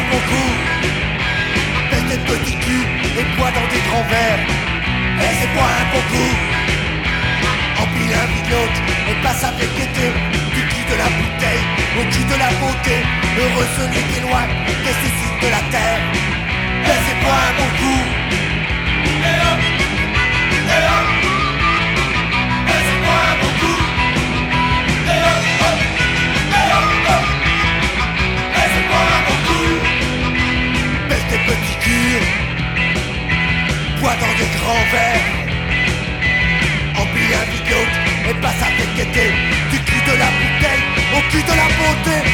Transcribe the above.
bon coup. Pèse des petits culs et bois dans des grands verres. Et c'est pas un bon coup. Empile un l'autre et passe avec gaieté du cul de la bouteille au cul de la beauté. Heureux celui qui est loin des soucis de la terre. Et c'est pas un bon coup. Et hop, et hop. Et c'est pas un bon coup. Et hop, hop, et hop, hop. Et c'est pas un bon coup. Baisse tes petits culs, bois dans des grands verres. Empile un l'autre et passe avec gaieté du cul de la bouteille au cul de la beauté.